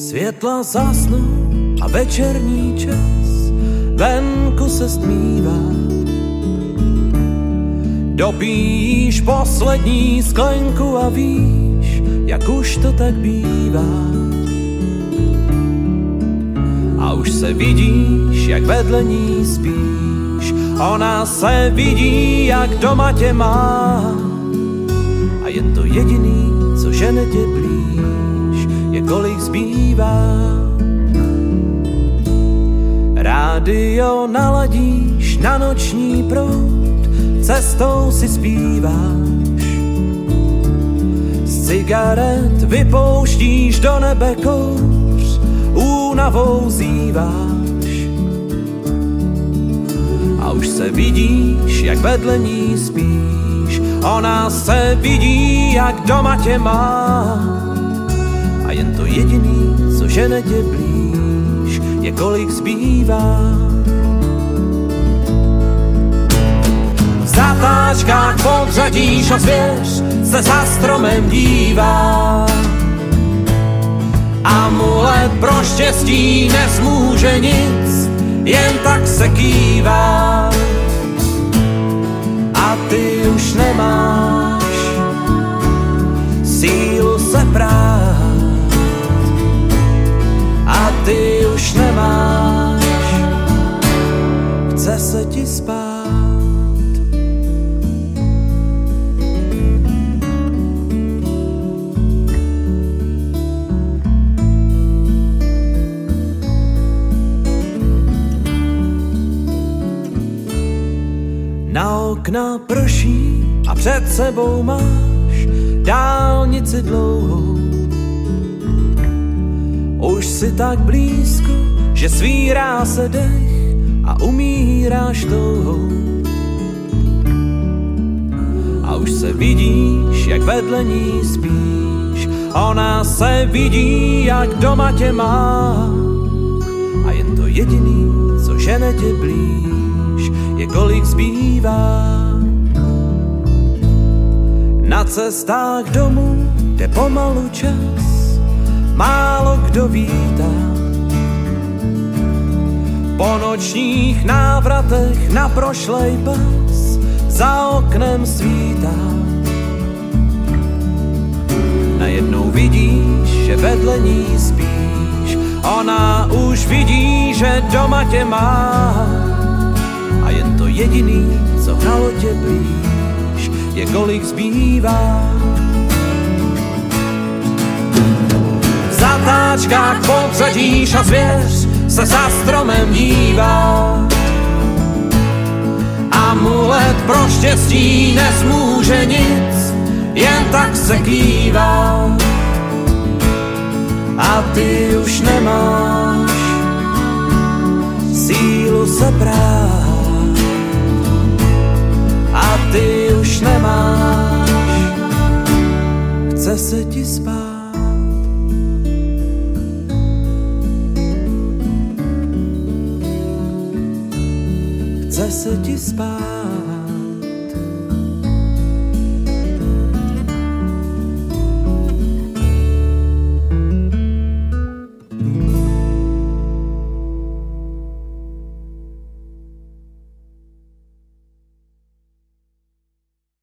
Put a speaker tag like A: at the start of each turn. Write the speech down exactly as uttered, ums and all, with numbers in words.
A: Světla zasnou a večerní čas venku se stmívá. Dopíš poslední sklenku a víš, jak už to tak bývá. A už se vidíš, jak vedle ní spíš. Ona se vidí, jak doma tě má. A jen to jediný, co žene tě blíž, je kolik zbývá. Rádio naladíš na noční proud, cestou si zpíváš. Z cigaret vypouštíš do nebe kouř, únavou zýváš. A už se vidíš, jak vedle ní spíš. Ona se vidí, jak doma tě má. A jen to jediný, co žene tě blíž, je kolik zbývá. V zatáčkách podřadíš a zvěř se za stromem dívá. Amulet pro štěstí nezmůže nic, jen tak se kývá. A ty už nemáš sílu se prát. A ty už nemáš, chce se ti spát. Na okna prší a před sebou máš dálnici dlouhou. Už si tak blízko, že svírá se dech a umíráš touhou. A už se vidíš, jak vedle ní spíš. Ona se vidí, jak doma tě má. A jen to jediný, co žene tě blíž, je kolik zbývá. Na cestách domů jde pomalu čas, málo kdo vítá. Po nočních návratech na prošlej pas za oknem svítá. Najednou vidíš, že vedle ní spíš. Ona už vidí, že doma tě má. A jen to jediný, co hnalo tě blíž, je kolik zbývá. V zatáčkách podřadíš a zvěř se za stromem dívá. Amulet pro štěstí nezmůže nic, jen tak se kývá. A ty už nemáš sílu se prát. A ty už nemáš, chce se ti spát. Chce se ti spát.